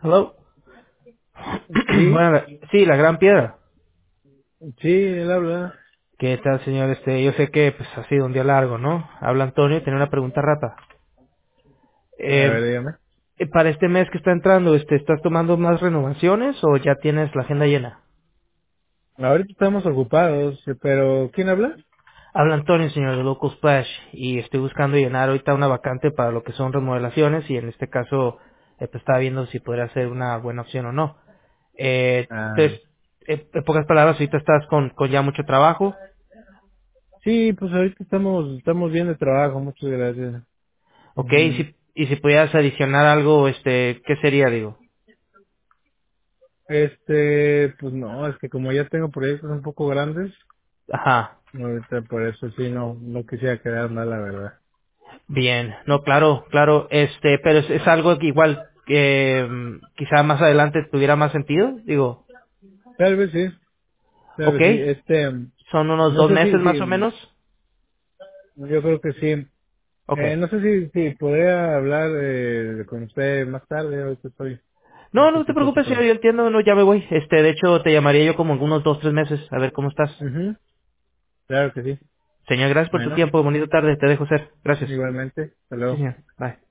Hello. Sí, Bueno, sí, la gran piedra. sí, él habla. ¿Qué tal, señor? Yo sé que pues ha sido un día largo, ¿no? Habla Antonio, tiene una pregunta rata. A Eh, ver, dígame. para este mes que está entrando, ¿estás tomando más renovaciones o ya tienes la agenda llena? Ahorita estamos ocupados, pero ¿quién habla? Habla Antonio, señor, de Local Splash, y estoy buscando llenar ahorita una vacante para lo que son remodelaciones, y en este caso, pues estaba viendo si podría ser una buena opción o no. Ah, Entonces, en pocas palabras, ahorita estás con ya mucho trabajo. sí, pues ahorita estamos bien de trabajo, muchas gracias. Ok, y Ujú. si pudieras adicionar algo, ¿qué sería, digo? Pues no, es que como ya tengo proyectos un poco grandes, Ajá, ahorita por eso sí no quisiera quedar mal, la verdad. bien, no, claro, claro, pero es algo que igual, quizá más adelante tuviera más sentido, digo, Tal ok, vez sí, son unos no dos sé meses más o menos, yo creo que sí. ok. No sé si podría hablar con usted más tarde, ahorita estoy un No, no te poquito preocupes, señor, ocupado. yo entiendo, no, ya me voy, de hecho te llamaría yo como en unos 2, 3 meses, a ver cómo estás. Ujú, claro que sí. Señor, gracias por su Bueno, tiempo, bonita tarde, te dejo ser, gracias. igualmente. Hasta Sí, luego. señor, bye.